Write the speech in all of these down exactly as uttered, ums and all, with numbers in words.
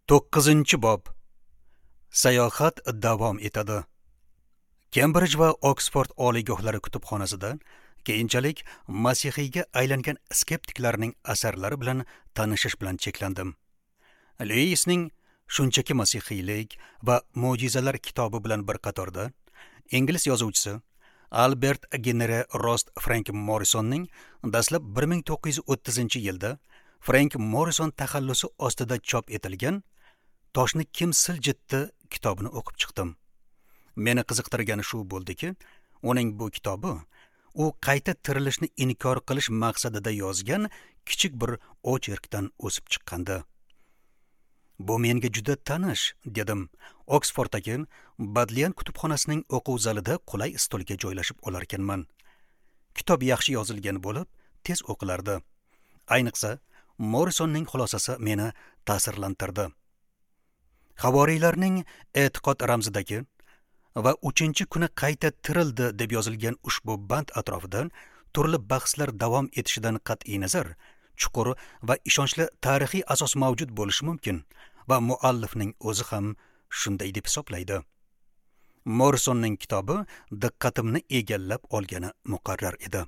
to'qqizinchi bob. Sayohat davom etadi. Kembrij va Oksford oliygohlari kutubxonasida keyinchalik masihiyga aylangan skeptiklarning asarlari bilan tanishish bilan cheklandim. Lewisning Shunchaki masihiylik va mo'jizalar kitobi bilan bir qatorda ingliz yozuvchisi Albert Genere Rost Frank Morrisonning dastlab bir ming to'qqiz yuz o'ttizinchi yilda Frank Morrison taxallusi ostida chop etilgan Toshni kim siljitdi kitobini o'qib chiqdim. Meni qiziqtirgani shu bo'ldiki, uning bu kitobi u qayta tirilishni inkor qilish maqsadida yozgan kichik bir ocherkdan o'sib chiqqandi. Bu menga juda tanish, dedim. Oksforddagi Bodleian kutubxonasining o'quv zalida qulay stolga joylashib olar ekanman. Kitob yaxshi yozilgan bo'lib, tez o'qilardi. Ayniqsa, Morrisonning xulosasi meni ta'sirlantirdi. Havoriylarning e'tiqod ramzidagi va uchinchi kuni qayta tirildi deb yozilgan ushbu band atrofidan turli bahslar davom etishidan qat'iy nazar, chuqur va ishonchli tarixiy asos mavjud bo'lishi mumkin va muallifning o'zi ham shunday deb hisoblaydi. Morrisonning kitobi diqqatimni egallab olgani muqarrar edi.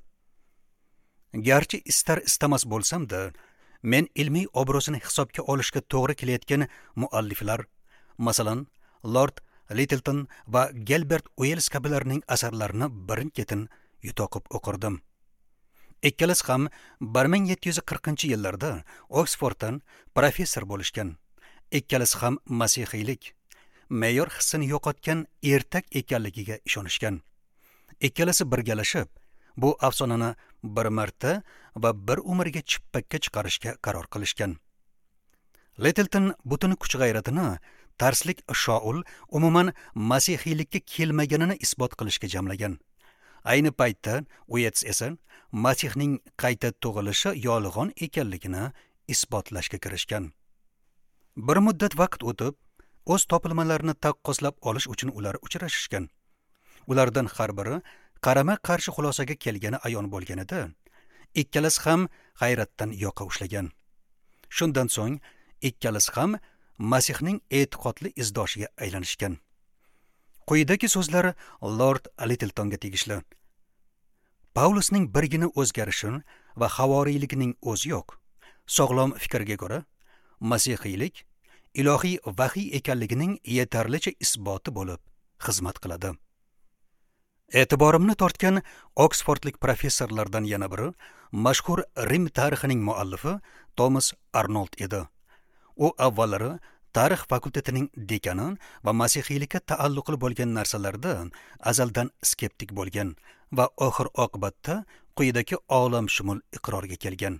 Garchi istar istamas bo'lsam-da, men ilmiy obrazini hisobga olishga to'g'ri kelayotgan mualliflar, masalan, Lord Littleton va Gilbert Wells kabilarning asarlarini birin-ketin yutoqib o'qirdim. Ikkalasi ham bir ming yetti yuz qirqinchi yillarda Oksforddan professor bo'lishgan. Ikkalasi ham masihiylik, me'yor hissini yo'qotgan ertak ekanligiga ishonishgan. Ikkalasi birgalashib, bu afsonani bir marta va bir umrga chippakka chiqarishga qaror qilishgan. Littleton butun kuch g'ayratini tarslik Shaul umuman masihiylikka kelmaganini isbot qilishga jamlagan. Ayni paytda Uets esa masihning qayta tug'ilishi yolg'on ekanligini isbotlashga kirishgan. Bir muddat vaqt o'tib, o'z topilmalarini taqqoslab olish uchun ular uchrashishgan. Ulardan har biri qarama-qarshi xulosaga kelgani ayon bo'lganida, ikkalasi ham hayratdan yoqa ushlagan. Shundan so'ng ikkalasi ham Masihning e'tiqodli izdoshiga aylanishgan. Quyidagi so'zlar Lord Littletonga tegishli. Paulusning birgina o'zgarishi va havoriyligining o'zi yo'q. Sog'lom fikrga ko'ra, masihiylik ilohiy vahiy ekanligining yetarlicha isboti bo'lib xizmat qiladi. E'tiborimni tortgan Oksfordlik professorlardan yana biri mashhur Rim tarixining muallifi Thomas Arnold edi. U avvallari tarix fakultetining dekani va masihiylikka taalluqli bo'lgan narsalarda azaldan skeptik bo'lgan va oxir oqibatda quyidagi olamshumul iqrorga kelgan.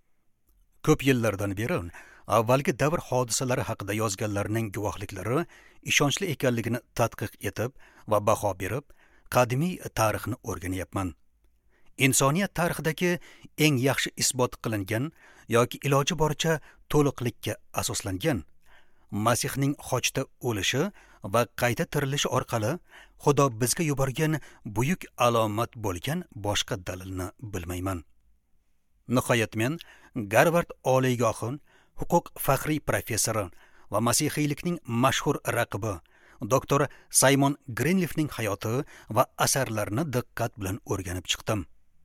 Ko'p yillardan beri avvalgi davr hodisalari haqida yozganlarning guvohliklari ishonchli ekanligini tadqiq etib va baho berib, qadimiy tarixni o'rganyapman. Insoniyat tarixidagi eng yaxshi isbot qilingan yoki iloji boricha to'liqlikka asoslangan Masihning xochda o'lishi va qayta tirilishi orqali Xudo bizga yuborgan buyuk alomat bo'lgan boshqa dalilni bilmayman. Nihoyat men Garvard oliygohi huquq faxriy professori va masihiylikning mashhur raqibi doktor Simon Greenleafning hayoti va asarlarini diqqat bilan o'rganib chiqdim.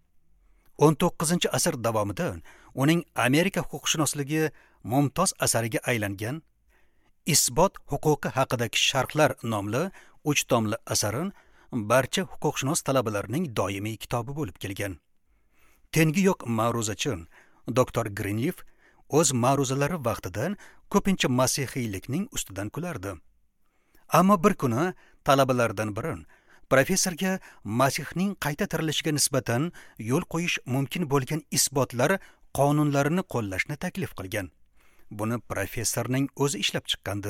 o'n to'qqizinchi asr davomida uning Amerika huquqshunosligi mumtoz asariga aylangan Isbot huquqi haqidagi sharhlar nomli uch tomli asari barcha huquqshunos talabalarining doimiy kitobi bo'lib kelgan. Tengi yo'q ma'ruzachi doktor Greenleaf o'z ma'ruzalari vaqtida ko'pincha masihiylikning ustidan kulardi. Ammo bir kuni talabalardan biri professorga Masihning qayta tirilishiga nisbatan yo'l qo'yish mumkin bo'lgan isbotlar qonunlarini qo'llashni taklif qilgan. Buni professorning o'zi ishlab chiqqandi.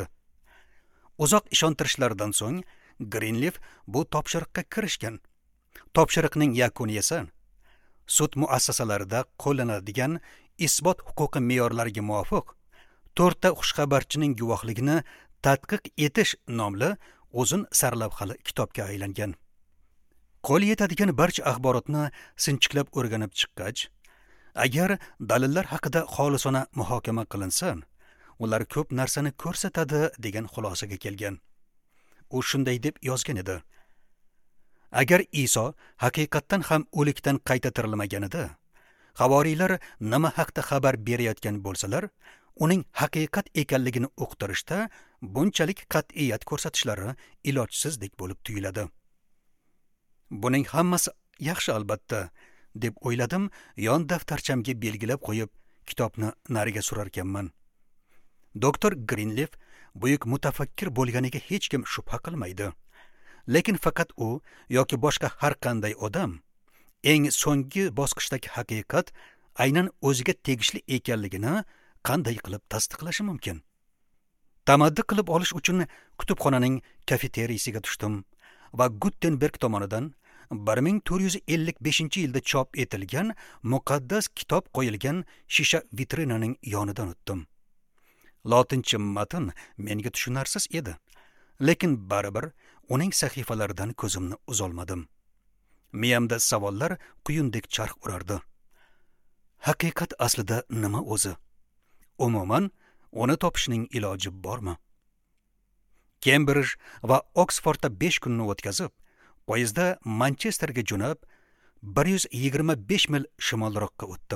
Uzoq ishontirishlardan so'ng Greenleaf bu topshiriqqa kirishgan. Topshiriqning yakuni esa sud muassasalarida qo'llanadigan isbot huquqi me'yorlariga muvofiq to'rtta xushxabarchining guvohligini tadqiq etish nomli uzun sarlavhali kitobga aylangan. Qo'l yetadigan barcha axborotni sinchiklab o'rganib chiqqach, agar dalillar haqida xolisona muhokama qilinsa, ular ko'p narsani ko'rsatadi degan xulosaga kelgan. U shunday deb yozgan edi: agar Iso haqiqatdan ham o'likdan qayta tirilmaganida, havoriylar nima haqda xabar berayotgan bo'lsalar, uning haqiqat ekanligini uqtirishda bunchalik qat'iyat ko'rsatishlari ilojsizdek bo'lib tuyuladi. Buning hammasi yaxshi albatta, deb o'yladim, yon daftarchamga belgilab qo'yib, kitobni nariga surarkanman. Doktor Greenleaf buyuk mutafakkir bo'lganiga hech kim shubha qilmaydi. Lekin faqat u yoki boshqa har qanday odam eng so'nggi bosqichdagi haqiqat aynan o'ziga tegishli ekanligini qanday qilib tasdiqlashi mumkin? Tamaddi qilib olish uchun kutubxonaning kafeteriyasiga tushdim va Gutenberg tomonidan bir ming to'rt yuz ellik beshinchi yilda chop etilgan muqaddas kitob qo'yilgan shisha vitrinaning yonidan o'tdim. Lotincha matn menga tushunarsiz edi, lekin baribir uning sahifalaridan ko'zimni uzolmadim. Miyamda savollar quyundek charx urardi. Haqiqat aslida nima o'zi? Umuman, uni topishning iloji bormi? Cambridge va Oxfordda besh kunni o'tkazib, poyezdda Manchesterga jo'nab, bir yuz yigirma besh mil shimolroqqa o'tdim.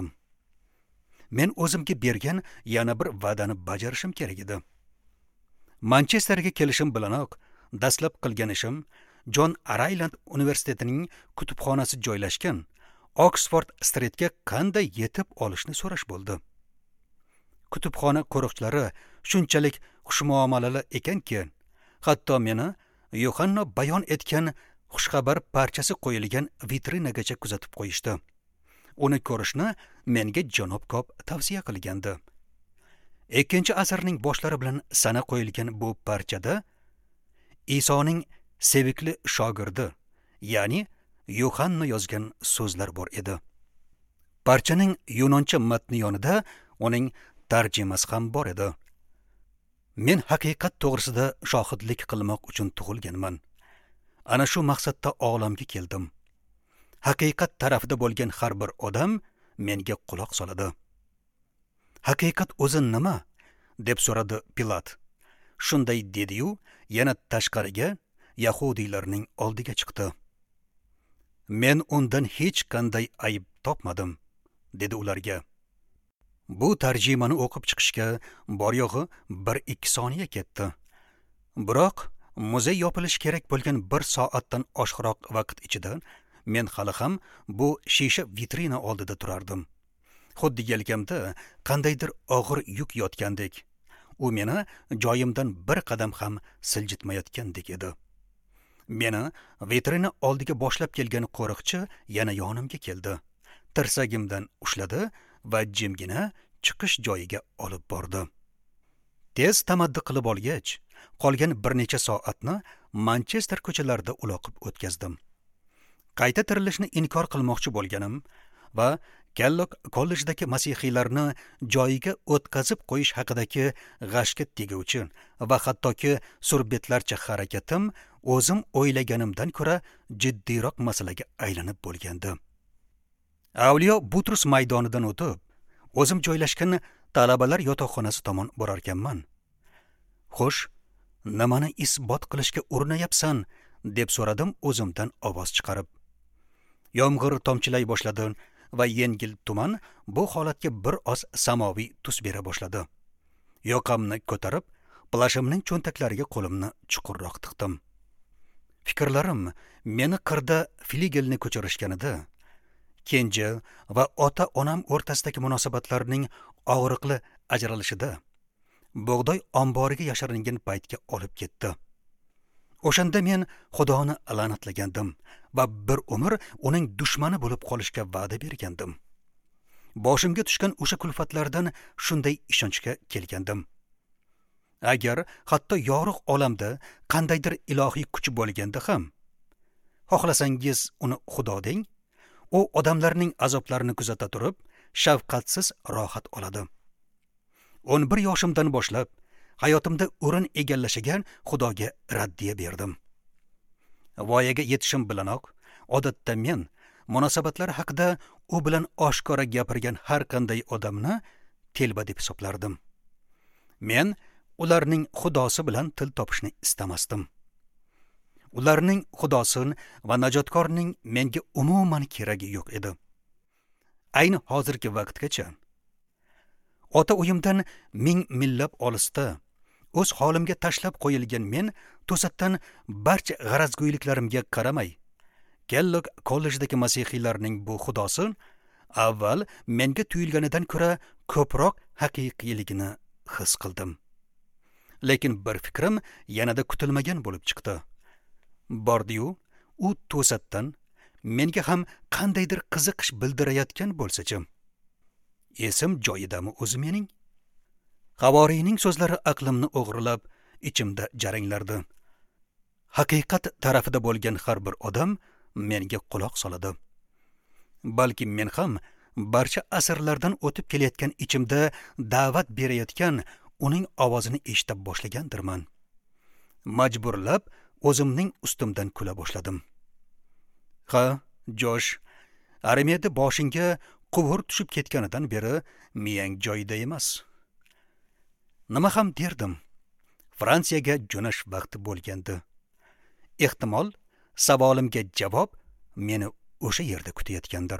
Men o'zimga bergan yana bir va'dani bajarishim kerak edi. Manchesterga kelishim bilanoq dastlab qilgan ishim John Ryland universitetining kutubxonasi joylashgan Oxford Streetga qanday yetib olishni so'rash bo'ldi. Kutubxona qo'riqchilari shunchalik xushmuomalali ekanki, hatto meni Yohanna bayon etgan xushxabar parchasi qo'yilgan vitrinagacha kuzatib qo'yishdi. Uni ko'rishni menga janob ko'p tavsiya qilgandi. ikkinchi asrning boshlari bilan sana qo'yilgan bu parchada Isoning sevikli shogirdi, ya'ni Yohanna yozgan so'zlar bor edi. Parchaning yunoncha matni yonida uning tarjimasi ham bor edi. Men haqiqat to'g'risida shohidlik qilmoq uchun tug'ilganman. Ana shu maqsadda olamga keldim. Haqiqat tarafida bo'lgan har bir odam menga quloq soladi. Haqiqat o'zi nima? Deb so'radi Pilat. Shunday dedi-yu, yana tashqariga yahudiylarning oldiga chiqdi. Men undan hech qanday ayb topmadim, dedi ularga. Bu tarjimani o'qib chiqishga bor yo'g'i bir ikki soniya ketdi. Biroq muzey yopilishi kerak bo'lgan bir soatdan oshiqroq vaqt ichida men hali ham bu shisha vitrina oldida turardim. Xuddi yelkamda qandaydir og'ir yuk yotgandek. U meni joyimdan bir qadam ham siljitmayotgandek edi. Meni vitrina oldiga boshlab kelgan qo'riqchi yana yonimga keldi. Tirsagimdan ushladi va jimgina chiqish joyiga olib bordi. Tez tamaddi qilib olgach, qolgan bir necha soatni Manchester ko'chalarida uloqib o'tkazdim. Qayta tirilishni inkor qilmoqchi bo'lganim va Kellogg kollejdagi masihiylarni joyiga o'tkazib qo'yish haqidagi g'ashga teguvchi va hattoki surbetlarcha harakatim o'zim o'ylaganimdan ko'ra jiddiyroq masalaga aylanib bo'lgandi. Avliyo Butrus maydonidan o'tib, o'zim joylashgan talabalar yotoqxonasi tomon borarkanman. Xo'sh, nimani isbot qilishga urinayapsan? Deb so'radim o'zimdan ovoz chiqarib. Yomg'ir tomchilay boshladi va yengil tuman bu holatga bir oz samoviy tus bera boshladi. Yoqamni ko'tarib, plashimning cho'ntaklariga qo'limni chuqurroq tiqdim. Fikrlarim meni qirda fligelni ko'chirishganida, kenja va ota-onam o'rtasidagi munosabatlarning og'riqli ajralishida, bug'doy omboriga yashiringan paytga olib ketdi. O'shanda men Xudoni la'natlagandim va bir umr uning dushmani bo'lib qolishga va'da bergandim. Boshimga tushgan o'sha kulfatlardan shunday ishonchga kelgandim. Agar hatto yorug' olamda qandaydir ilohiy kuch bo'lganda ham, xohlasangiz uni Xudo deng, u odamlarning azoblarini kuzata turib, shafqatsiz rohat oladi. o'n bir yoshimdan boshlab hayotimda o'rin egallashigan Xudoga raddiya berdim. Voyaga yetishim bilanoq, odatda men munosabatlar haqida u bilan oshkora gapirgan har qanday odamni telba deb hisoblardim. Men ularning xudosi bilan til topishni istamasdim. Ularning xudosi va najotkorning menga umuman keragi yo'q edi. Ayni hozirgi vaqtgacha ota uyimdan ming millab olisda o'z holimga tashlab qo'yilgan men to'satdan barcha g'arazgo'yliklarimga qaramay, Kellogg kollejdagi masihiylarning bu xudosi avval menga tuyulganidan ko'ra ko'proq haqiqiyligini his qildim. Lekin bir fikrim yanada kutilmagan bo'lib chiqdi. Bordi-yu, u to'satdan menga ham qandaydir qiziqish bildirayotgan bo'lsa-chi. Esim joyidami o'zi mening? Qavoriyning so'zlari aqlimni o'g'irlab, ichimda jaranglardi. Haqiqat tarafida bo'lgan har bir odam menga quloq soladi. Balki men ham barcha asrlardan o'tib kelayotgan ichimda da'vat berayotgan uning ovozini eshitib boshlagandirman. Majburlab o'zimning ustimdan kula boshladim. Ha, Josh, armiyada boshingga quvur tushib ketganidan beri miyang joyida emas. Nima ham derdim? Fransiyaga jo'nash vaqti bo'lgandi. Ehtimol savolimga javob meni o'sha yerda kutayotgandir.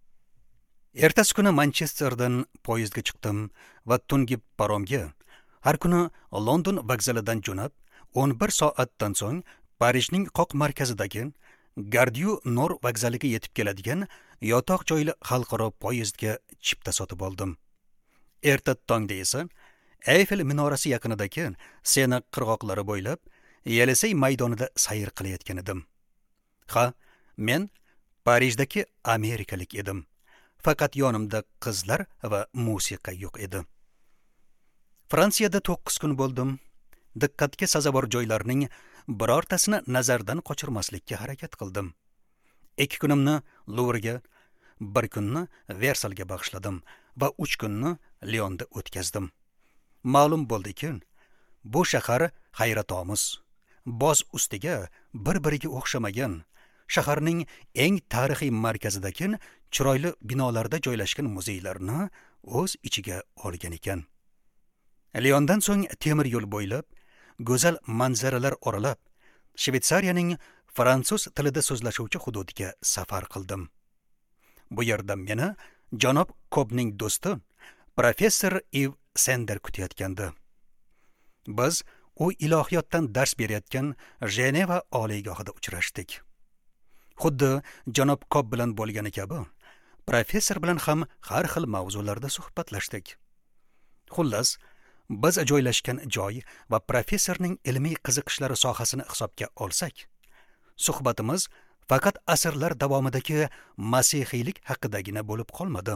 Ertasi kuni Manchesterdan poyezdga chiqdim va tungi paromga har kuni London vokzalidan jo'nab, o'n bir soatdan so'ng Parijning qoq markazidagi Gardiyu Nor vokzaliga yetib keladigan yotoq joyli xalqaro poyezdga chipta sotib oldim. Erta tongda esa Eyfel minorasi yaqinidagi Sena qirg'oqlari bo'ylab Yelisey maydonida sayr qilayotgan edim. Ha, men Parijdagi amerikalik edim. Faqat yonimda qizlar va musiqa yo'q edi. Fransiyada to'qqiz kun bo'ldim. Diqqatga sazovor joylarning birortasini nazardan qochirmaslikka harakat qildim. Ikki kunimni Louvre'ga, bir kunni Versalga bag'ishladim va uch kunni Lyonda o'tkazdim. Ma'lum bo'ldiki, bu shahar hayratomuz, boz ustiga bir-biriga o'xshamagan, shaharning eng tarixiy markazidagi chiroyli binolarda joylashgan muzeylarni o'z ichiga olgan ekan. Lyondan so'ng temir yo'l bo'ylab, go'zal manzaralar oralab, Shvetsariyaning fransuz tilida so'zlashuvchi hududiga safar qildim. Bu yerda meni janob Kobning do'sti, professor Iv Sender kutayotgandi. Biz u ilohiyotdan dars berayotgan Jeneva oliygohida uchrashdik. Xuddi janob Kob bilan bo'lgani kabi, professor bilan ham har xil mavzularda suhbatlashdik. Xullas, biz joylashgan joy va professorning ilmiy qiziqishlari sohasini hisobga olsak, suhbatimiz faqat asrlar davomidagi masihiylik haqidagina bo'lib qolmadi.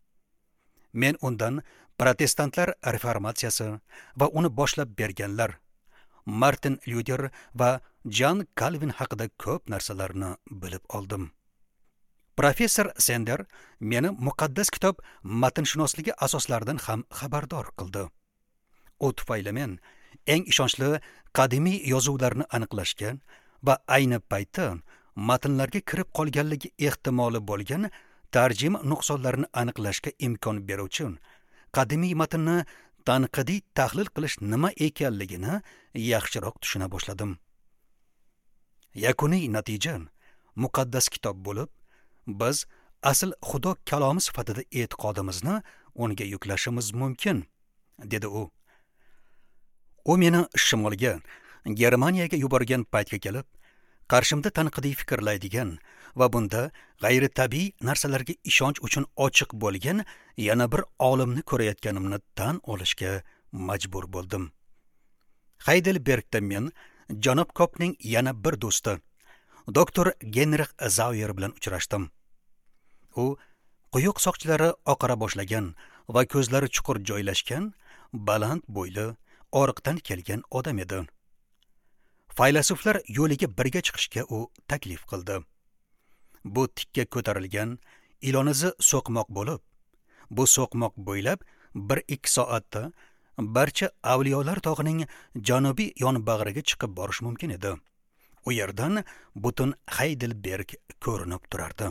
Men undan protestantlar reformatsiyasi va uni boshlab berganlar, Martin Luther va John Calvin haqida ko'p narsalarni bilib oldim. Professor Sender meni muqaddas kitob matnshunosligi asoslaridan ham xabardor qildi. U tufayli men eng ishonchli qadimiy yozuvlarni aniqlashga va ayni paytda matnlarga kirib qolganligi ehtimoli bo'lgan tarjima nuqsonlarini aniqlashga imkon beruvchi qadimiy matnni tanqidiy tahlil qilish nima ekanligini yaxshiroq tushuna boshladim. Yakuniy natija muqaddas kitob bo'lib, biz asl Xudo kalomi sifatida e'tiqodimizni unga yuklashimiz mumkin, dedi u. U meni shimolga, Germaniyaga yuborgan paytga kelib, qarshimda tanqidiy fikrlaydigan va bunda g'ayri tabiiy narsalarga ishonch uchun ochiq bo'lgan yana bir olimni ko'rayotganimni tan olishga majbur bo'ldim. Heidelbergda men janob Kopning yana bir do'sti, doktor Genrix Zauer bilan uchrashdim. U quyuq soqchilari oqara boshlagan va ko'zlari chuqur joylashgan, baland bo'yli, oriqdan kelgan odam edi. Faylasuflar yo'liga birga chiqishga u taklif qildi. Bu tikka ko'tarilgan, ilonizi so'qmoq bo'lib, bu so'qmoq bo'ylab bir ikki soatda barcha avliyolar tog'ining janubiy yonbag'riga chiqib borish mumkin edi. U yerdan butun Heidelberg ko'rinib turardi.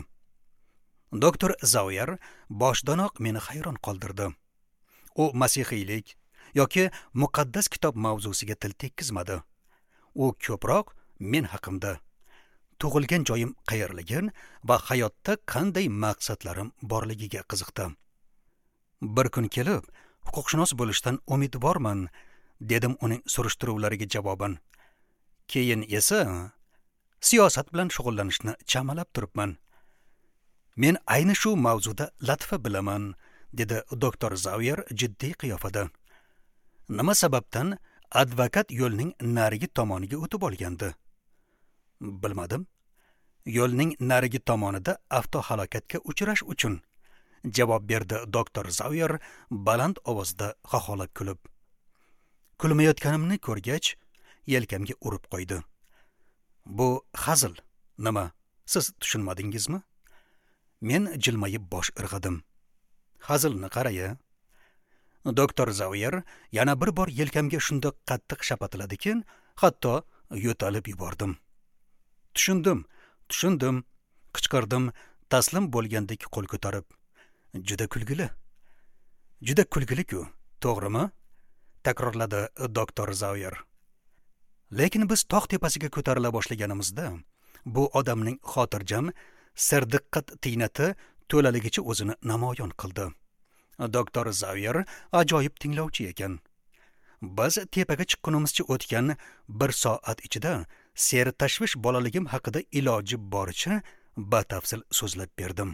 Doktor Zauer boshdanoq meni hayron qoldirdi. U masihiylik yoki muqaddas kitob mavzusiga til tekkizmadi. U ko'proq men haqimda, tug'ilgan joyim qayerligin va hayotda qanday maqsadlarim borligiga qiziqdi. Bir kun kelib, huquqshunos bo'lishdan umidvorman, dedim uning surishtiruvlariga javoban. Keyin esa siyosat bilan shug'ullanishni chamalab turibman. Men ayni shu mavzuda latfa bilaman, dedi doktor Zavier jiddiy qiyofada. Nima sababdan advokat yo'lning narigi tomoniga o'tib olgandi? Bilmadim. Yo'lning narigi tomonida avtohalokatga uchrash uchun, javob berdi doktor Zavier baland ovozda xaxolab kulib. Kulmayotganimni ko'rgach, yelkamga urib qo'ydi. Bu hazil. Nima, siz tushunmadingizmi? Men jilmayib bosh irg'adim. Hazilni qaraya. Doktor Zavier yana bir bor yelkamga shunda qattiq shapatiladikin, hatto yo'talib yubordim. Tushundim, tushundim, qichqirdim, taslim bo'lgandek qo'l ko'tarib. Juda kulgili. Juda kulgili-ku, to'g'rimi? Takrorladi doktor Zavier. Lekin biz tog' tepasiga ko'tarila boshlaganimizda, bu odamning xotirjam, serdiqqat tiynati to'laligicha o'zini namoyon qildi. Doktor Zavier ajoyib tinglovchi ekan. Biz tepaga chiqqunimizcha o'tgan bir soat ichida ser tashvish bolaligim haqida iloji boricha batafsil so'zlab berdim.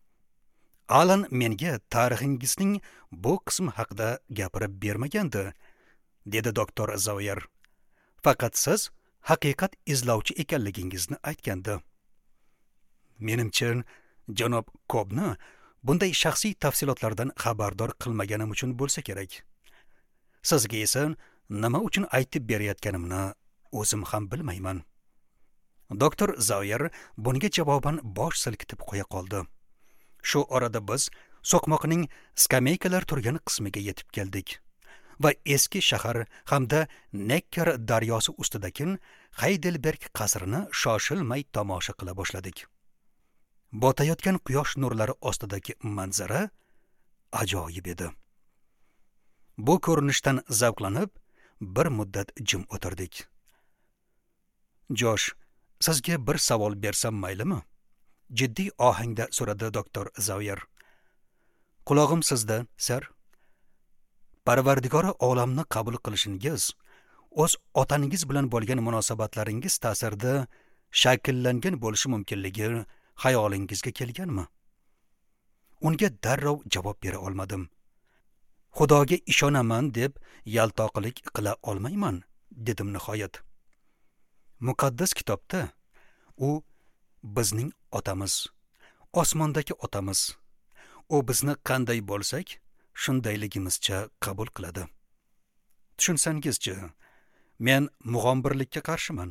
Alan menga tarixingizning bu qismi haqida gapirib bermagandi, dedi doktor Zavier. Faqat siz haqiqat izlovchi ekanligingizni aytgandi. Menimcha, janob Kobni bunday shaxsiy tafsilotlardan xabardor qilmaganim uchun bo'lsa kerak. Sizga esa nima uchun aytib berayotganimni o'zim ham bilmayman. Doktor Zavier bunga javoban bosh silkitib qo'ya qoldi. Shu orada biz so'qmoqning skameykalar turgan qismiga yetib keldik va eski shahar hamda Neckar daryosi ustidagi Heidelberg qasrini shoshilmay tomosha qila boshladik. Botayotgan quyosh nurlari ostidagi manzara ajoyib edi. Bu ko'rinishdan zavqlanib, bir muddat jim o'tirdik. Josh, sizga bir savol bersam maylimi? Jiddiy ohangda so'radi doktor Zavier. Qulog'im sizda, sir. Parvardigori olamni qabul qilishingiz, o'z otangiz bilan bo'lgan munosabatlaringiz ta'sirida shakllangan bo'lishi mumkinligi xayolingizga kelganmi? Unga darrov javob bera olmadim. Xudoga ishonaman deb yaltoqlik qila olmayman, dedim nihoyat. Muqaddas kitobda u bizning otamiz, osmondagi otamiz. U bizni qanday bo'lsak, shundayligimizcha qabul qiladi. Tushunsangizchi, men mug'ombirlikka qarshiman.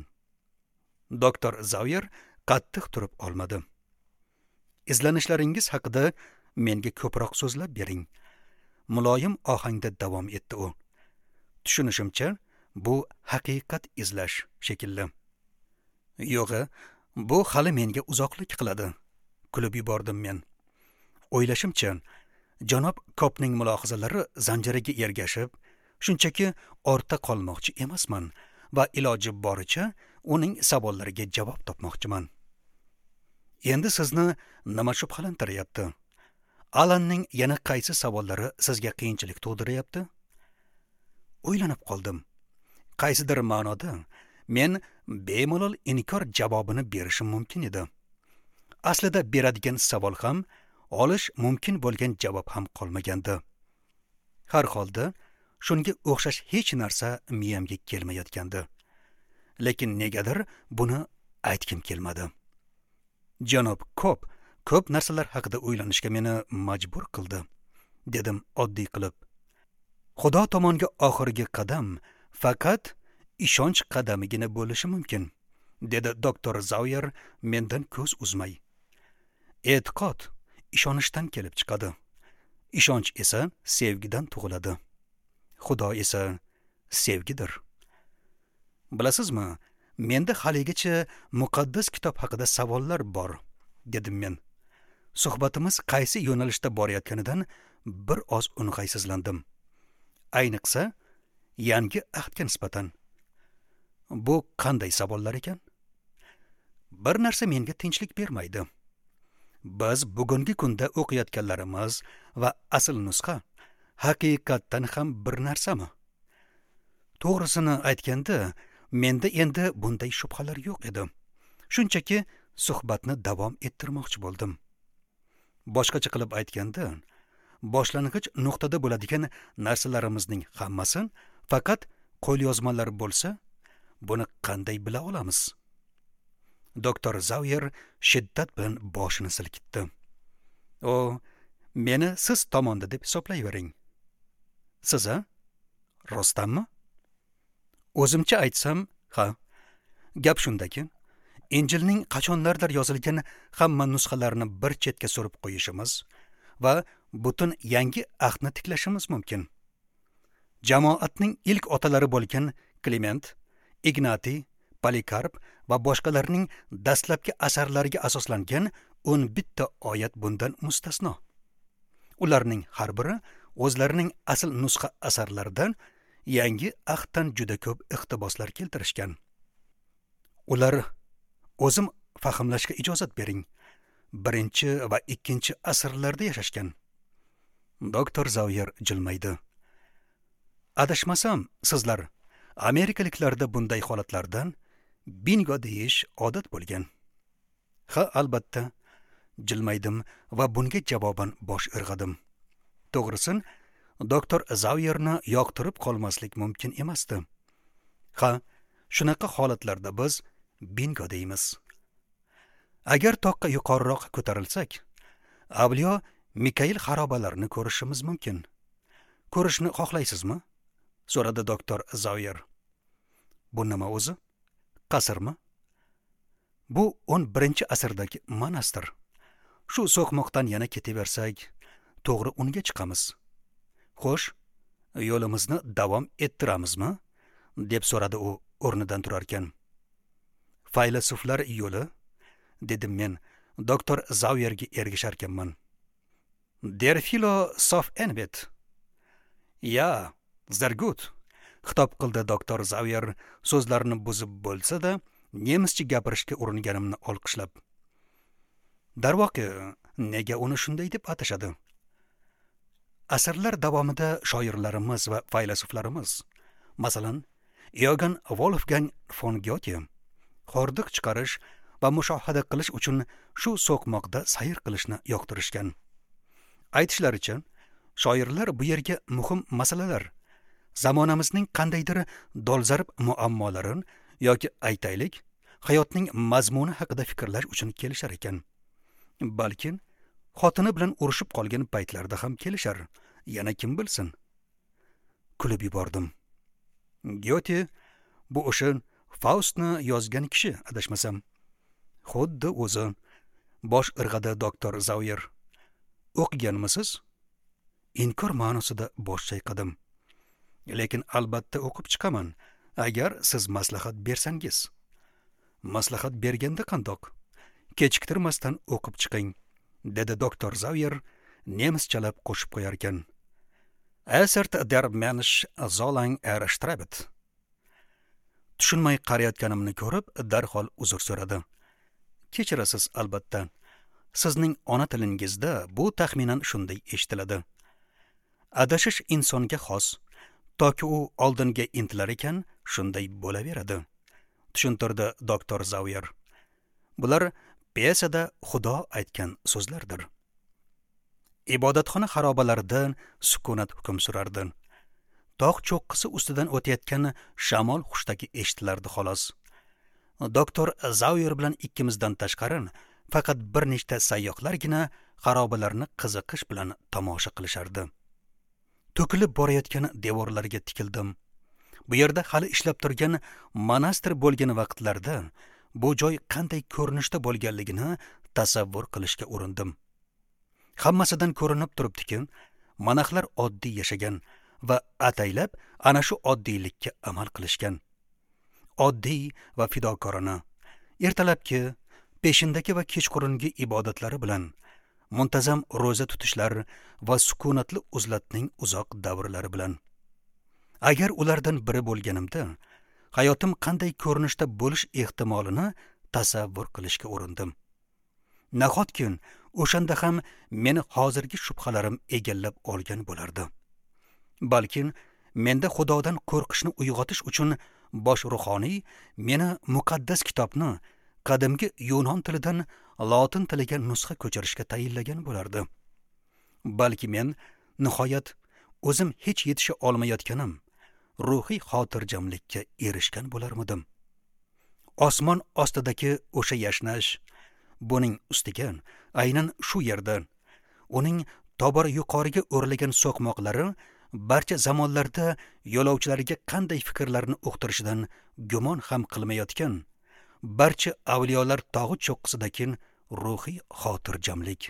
Doktor Zavier qattiq turib olmadi. Izlanishlaringiz haqida menga ko'proq so'zlab bering. Muloyim ohangda davom etdi u. Tushunishimcha, bu haqiqat izlash shekilli. Yo'g'i, bu hali menga uzoqlik qiladi. Kulib yubordim men. O'ylashimcha, janob Kopning mulohazalari zanjiriga ergashib, shunchaki ortda qolmoqchi emasman va iloji boricha uning savollariga javob topmoqchiman. Endi sizni nima shubhalantiryapti? Alanning yana qaysi savollari sizga qiyinchilik tug'diryapti? O'ylanib qoldim. Qaysidir ma'noda men bemalol inkor javobini berishim mumkin edi. Aslida beradigan savol ham, olish mumkin bo'lgan javob ham qolmagandi. Har holda shunga o'xshash hech narsa miyamga kelmayotgandi. Lekin negadir buni aytkim kelmadi. Janob Kop ko'p narsalar haqida o'ylanishga meni majbur qildi, dedim oddiy qilib. Xudo tomonga oxirgi qadam faqat ishonch qadamigina bo'lishi mumkin, dedi doktor Zavier mendan ko'z uzmay. E'tiqod ishonishdan kelib chiqadi. Ishonch esa sevgidan tug'iladi. Xudo esa sevgidir. Bilasizmi, menda haligacha muqaddas kitob haqida savollar bor, dedim men. Suhbatimiz qaysi yo'nalishda borayotganidan bir oz o'ng'aysizlandim. ayniqsa yangi ahdga nisbatan. Bu qanday savollar ekan? Bir narsa menga tinchlik bermaydi. Biz bugungi kunda o'qiyotganlarimiz va asl nusxa haqiqatdan ham bir narsami? To'g'risini aytganda, menda endi bunday shubhalar yo'q edi. Shunchaki suhbatni davom ettirmoqchi bo'ldim. Boshqacha qilib aytganda, boshlang'ich nuqtada bo'ladigan narsalarimizning hammasi faqat qo'lyozmalar bo'lsa, buni qanday bila olamiz? Doktor Zauer shiddat bilan boshini silkitdi. O, meni siz tomonda deb hisoblayvering. Siz a? Rostdanmi? O'zimcha aytsam, ha. Gap shundaki, Injilning qachonlardir yozilgan hamma nusxalarini bir chetga surib qo'yishimiz va butun yangi ahdni tiklashimiz mumkin. Jamoatning ilk otalari bo'lgan Klement, Ignatiy, Polikarp va boshqalarning dastlabki asarlariga asoslangan o'n bitta oyat bundan mustasno. Ularning har biri o'zlarining asl nusxa asarlaridan yangi ahddan juda ko'p iqtiboslar keltirishgan. Ular o'zim fahmlashga ijozat bering. Birinchi va ikkinchi asrlarda yashashgan. Doktor Zauer jilmaydi. Adashmasam, sizlar amerikaliklarda bunday holatlardan bingo deyish odat bo'lgan. Ha, albatta, jilmaydim va bunga javoban bosh irg'adim. To'g'risi, doktor Zauerni yoqtirib qolmaslik mumkin emasdi. Ha, shunaqa holatlarda biz bingo deymiz. Agar toqqa yuqoriroq ko'tarilsak, avliyo Mikail xarobalarini ko'rishimiz mumkin. Ko'rishni xohlaysizmi? So'radi doktor Zauer. Bu nima o'zi? Qasrmi? Bu o'n birinchi asrdagi monastir. Shu so'qmoqdan yana ketaversak, to'g'ri unga chiqamiz. Xo'sh, yo'limizni davom ettiramizmi? Deb so'radi u o'rnidan turarkan. Faylasuflar yo'li, dedim men doktor Zauerga ergisharkanman. Der Philosoph envet. Ya, sehr gut. Xitob qildi doktor Zauer so'zlarini buzib bo'lsa-da, nemischa gapirishga uringanimni olqishlab. Darvoqe, nega uni shunday deb atashadi? Asrlar davomida shoirlarimiz va faylasuflarimiz, masalan, Johann Wolfgang von Goethe, hordiq chiqarish va mushohada qilish uchun shu so'qmoqda sayr qilishni yoqtirishgan. Aytishlaricha, shoirlar bu yerga muhim masalalar, zamonamizning qandaydir dolzarb muammolarini yoki aytaylik, hayotning mazmuni haqida fikrlash uchun kelishar ekan. Balki xotini bilan urushib qolgan paytlarda ham kelishar, yana kim bilsin. Kulib yubordim. Goethe bu o'sha Faustni yozgan kishi, adashmasam. Xuddi o'zi, bosh irg'adi doktor Zauer. O'qiganmisiz? Inkor ma'nosida bosh chayqadim. Lekin albatta o'qib chiqaman, agar siz maslahat bersangiz. Maslahat berganda qandoq? Kechiktirmasdan o'qib chiqing, dedi doktor Zauer nemischalab qo'shib qo'yar ekan. Esert der Mensch solang er strebet. Tushunmay qarayotganimni ko'rib, darhol uzr so'radi. Kechirasiz albatta. Sizning ona tilingizda bu taxminan shunday eshitiladi. Adashish insonga xos. Toki u oldinga intilar ekan, shunday bo'laveradi. Tushuntirdi doktor Zauer. Bular piyesada Xudo aytgan so'zlardir. Ibodatxona xarobalaridan sukunat hukm surardi. Tog' cho'qqisi ustidan o'tayotgan shamol xushtagi eshitilardi xolos. Doktor Zauer bilan ikkimizdan tashqari faqat bir nechta sayyohlargina xarobalarni qiziqish bilan tomosha qilishardi. To'kilib borayotgan devorlarga tikildim. Bu yerda hali ishlab turgan monastir bo'lgan vaqtlarda bu joy qanday ko'rinishda bo'lganligini tasavvur qilishga urindim. Hammasidan ko'rinib turibdiki, monahlar oddiy yashagan va ataylab ana shu oddiylikka amal qilishgan. Oddiy va fidokorona, ertalabki, peshindagi va kechqurungi ibodatlari bilan muntazam ro'za tutishlar va sukunatli uzlatning uzoq davrlari bilan. Agar ulardan biri bo'lganimda, hayotim qanday ko'rinishda bo'lish ehtimolini tasavvur qilishga urindim. Nahotki o'shanda ham meni hozirgi shubhalarim egallab olgan bo'lardi. Balkin menda Xudodan qo'rqishni uyg'otish uchun bosh ruhoniy meni muqaddas kitobni qadimgi Yunon tilidan lotin tiliga nusxa ko'chirishga tayinlagan bo'lardi. Balki men nihoyat o'zim hech yetisha olmayotganim ruhiy xotirjamlikka erishgan bo'larmidim. Osmon ostidagi o'sha yashnash, buning ustiga aynan shu yerdan uning tobora yuqoriga o'rlagan so'qmoqlari barcha zamonlarda yo'lovchilarga qanday fikrlarni uqtirishidan gumon ham qilmayotgan barcha avliyolar tog'i cho'qqisidagi ruhiy xotirjamlik.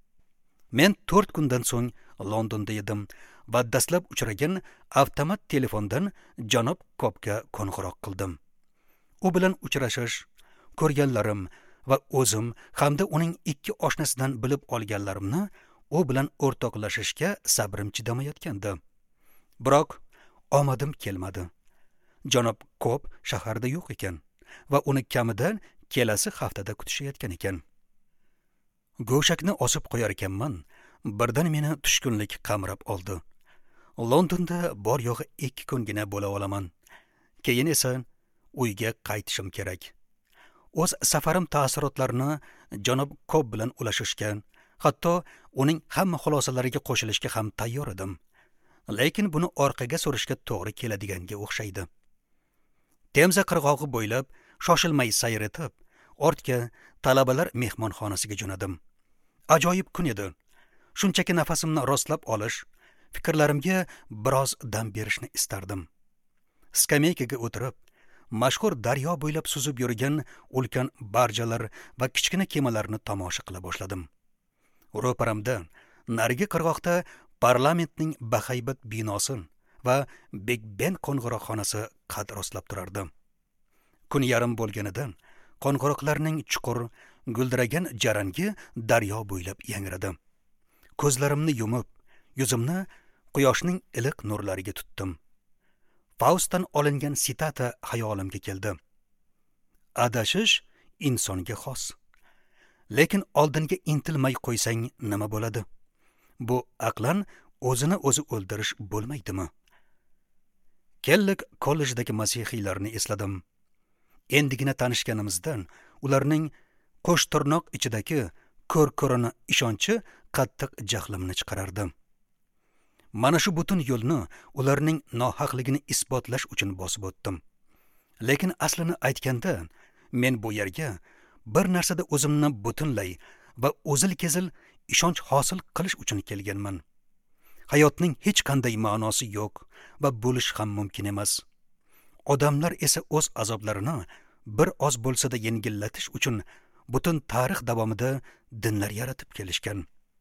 Men to'rt kundan so'ng Londonda edim va dastlab uchragan avtomat telefondan janob Kopga qo'ng'iroq qildim. U bilan uchrashish, ko'rganlarim va o'zim hamda uning ikki oshnasidan bilib olganlarimni u bilan o'rtoqlashishga sabrim chidamayotgandi. Biroq omadim kelmadi. Janob Kop shaharda yo'q ekan va uni kamida kelasi haftada kutishayotgan ekan. Go'shakni osib qo'yar ekanman, birdan meni tushkunlik qamrab oldi. Londonda bor yo'g'i ikki kungina bo'la olaman. Keyin esa uyga qaytishim kerak. O'z safarim ta'sirotlarini janob Kop bilan ulashishgan, hatto uning hamma xulosalariga qo'shilishga ham tayyor edim. Lekin buni orqaga surishga to'g'ri keladiganga o'xshaydi. Temza qirg'og'i bo'ylab shoshilmay sayr etib, ortga talabalar mehmonxonasiga jo'nadim. Ajoyib kun edi. Shunchaki nafasimni rostlab olish, fikrlarimga biroz dam berishni istardim. Skameykaga o'tirib, mashhur daryo bo'ylab suzib yurgan ulkan barjalar va kichkina kemalarni tomosha qila boshladim. Ro'paramda narigi qirg'oqda parlamentning bahaybat binosi va Big Ben qo'ng'iroqxonasi qad rostlab turardi. Kun yarim bo'lganidan qo'ng'iroqlarning chuqur, guldiragan jarangi daryo bo'ylab yangradi. Ko'zlarimni yumib, yuzimni quyoshning iliq nurlariga tutdim. Faustdan olingan sitata xayolimga keldi. Adashish insonga xos. Lekin oldinga intilmay qo'ysang nima bo'ladi? Bu aqlan o'zini o'zi o'ldirish bo'lmaydimi? Kellik kollejdagi masihiylarni esladim. Endigina tanishganimizdan ularning qo'sh tirnoq ichidagi ko'r-ko'rini ishonchi qattiq jahlimni chiqarardi. Mana shu butun yo'lni ularning nohaqligini isbotlash uchun bosib o'tdim. Lekin aslini aytganda, men bu yerga bir narsada o'zimni butunlay va o'zil-kezil ishonch hosil qilish uchun kelganman. Hayotning hech qanday ma'nosi yo'q va bo'lish ham mumkin emas. Odamlar esa o'z azoblarini bir oz bo'lsa-da yengillatish uchun butun tarix davomida dinlar yaratib kelishgan.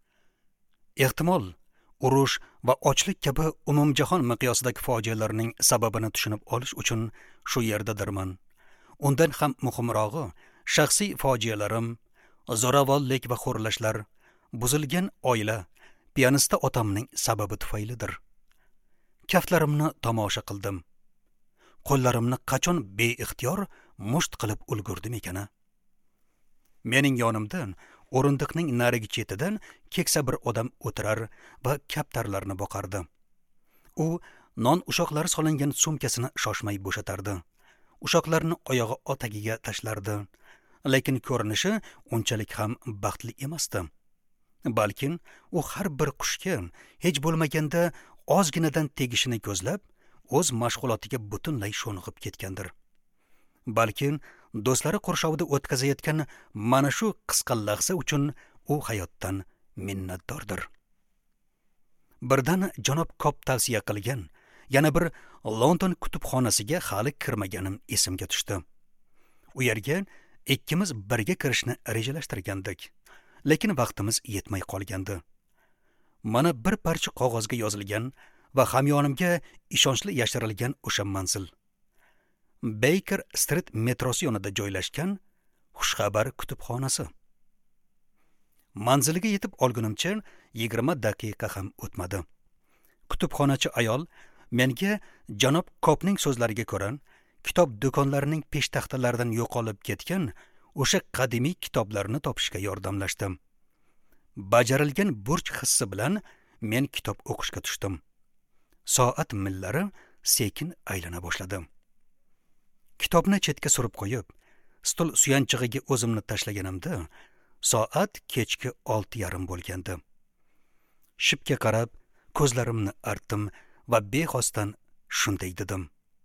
Ehtimol urush va ochlik kabi umumjahon miqyosidagi fojialarning sababini tushunib olish uchun shu yerdadirman. Undan ham muhimrog'i shaxsiy fojialarim, zo'ravonlik va xo'rlashlar, buzilgan oila, pianista otamning sababi tufaylidir. Kaftlarimni tomosha qildim. Qo'llarimni qachon beixtiyor musht qilib ulgurdim ekana. Mening yonimdan o'rindiqning narigi chetidan keksa bir odam o'tirar va kaptarlarni boqardi. U non ushoqlari solingan sumkasini shoshmay bo'shatardi. Ushoqlarni oyog'i otagiga tashlardi. Lekin ko'rinishi unchalik ham baxtli emasdi. Balkin u har bir qushga hech bo'lmaganda ozginadan tegishini ko'zlab, o'z mashg'ulotiga butunlay sho'ng'ib ketgandir. Balkin do'stlari qurshovida o'tkazayotgan mana shu qisqa lahza uchun u hayotdan minnatdordir. Birdan janob Kop tavsiya qilgan yana bir London kutubxonasiga hali kirmaganim esimga tushdi. U yerga ikkimiz birga kirishni rejalashtirgandik, lekin vaqtimiz yetmay qolgandi. Mana bir parcha qog'ozga yozilgan va hamyonimga ishonchli yashirilgan o'sha manzil. Baker Street metrosi yonida joylashgan xushxabar kutubxonasi. Manziliga yetib olgunimcha yigirma daqiqa ham o'tmadi. Kutubxonachi ayol menga janob Kopning so'zlariga ko'ra, kitob do'konlarining peshtaxtalaridan yo'qolib ketgan o'sha qadimiy kitoblarni topishga yordamlashdi. Bajarilgan burch hissi bilan men kitob o'qishga tushdim. Soat millari sekin aylana boshladi. Kitobni chetga surib qo'yib, stol suyanchig'iga o'zimni tashlaganimda, soat kechki olti yarim bo'lgandi. Shipga qarab, ko'zlarimni artdim va bexosdan shunday dedim.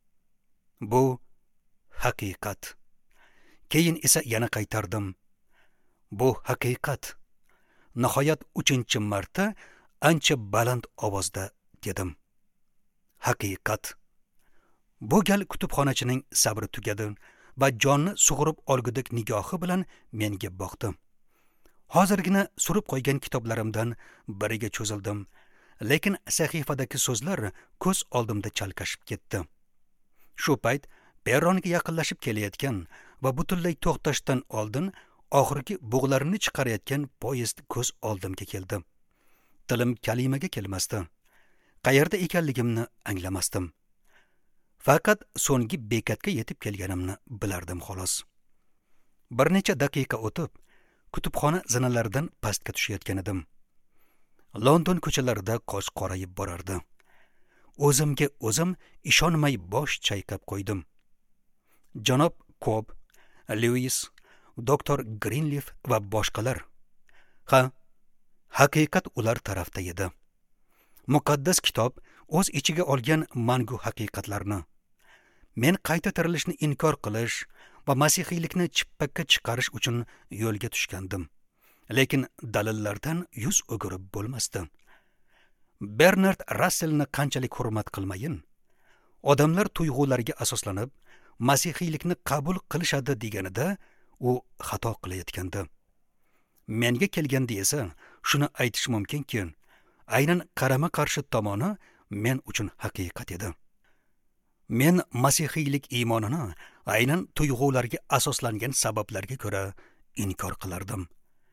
Bu haqiqat. Keyin esa yana qaytardim. Bu haqiqat. Nihoyat uchinchi marta ancha baland ovozda dedim. Haqiqat. Bu gal kutubxonachining sabri tugadi va jonni sug'urib olgudek nigohi bilan menga boqdi. Hozirgina surib qo'ygan kitoblarimdan biriga cho'zildim, lekin sahifadagi so'zlar ko'z oldimda chalkashib ketdi. Shu payt perronga yaqinlashib kelayotgan va butunlay to'xtashdan oldin oxirgi bug'larini chiqarayotgan poyezd ko'z oldimga keldi. Tilim kalimaga kelmasdi. Qayerda ekanligimni anglamasdim. Faqat so'nggi bekatga yetib kelganimni bilardim xolos. Bir necha daqiqa o'tib, kutubxona zinalaridan pastga tushayotgan edim. London ko'chalarida qosh qorayib borardi. O'zimga o'zim ishonmay bosh chayqab qo'ydim. Janob Kob, Lewis, doktor Greenleaf va boshqalar. Ha, haqiqat ular tarafda edi. Muqaddas kitob o'z ichiga olgan mangu haqiqatlarni, men qayta tirilishni inkor qilish va masihiylikni chippakka chiqarish uchun yo'lga tushgandim. Lekin dalillardan yuz o'girib bo'lmasdi. Bernard Russellni qanchalik hurmat qilmayin, odamlar tuyg'ulariga asoslanib masihiylikni qabul qilishadi deganida u xato qilayotgandi. Menga kelganda esa shuni aytish mumkinki, aynan qarama-qarshi tomoni men uchun haqiqat edi. Men masihiylik iymonini aynan tuyg'ularga asoslangan sabablarga ko'ra inkor qilardim.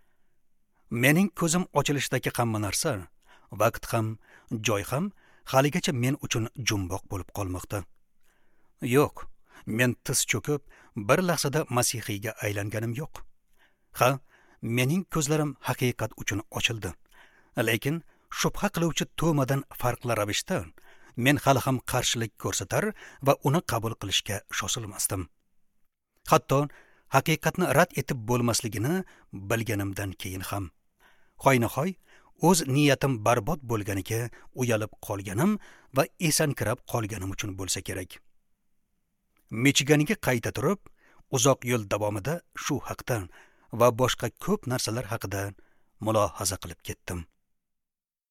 Mening ko'zim ochilishdagi hamma narsa, vaqt ham, joy ham haligacha men uchun jumboq bo'lib qolmoqda. Yo'q, men tiz cho'kib, bir lahzada masihiyga aylanganim yo'q. Ha, mening ko'zlarim haqiqat uchun ochildi. Lekin shubha qiluvchi to'madan farqli ravishda men hali ham qarshilik ko'rsatar va uni qabul qilishga shoshilmasdim. Hatto haqiqatni rad etib bo'lmasligini bilganimdan keyin ham. Hoynahoy o'z niyatim barbod bo'lganiga uyalib qolganim va esankirab qolganim uchun bo'lsa kerak. Michiganiga qayta turib, uzoq yo'l davomida shu haqda va boshqa ko'p narsalar haqida mulohaza qilib ketdim.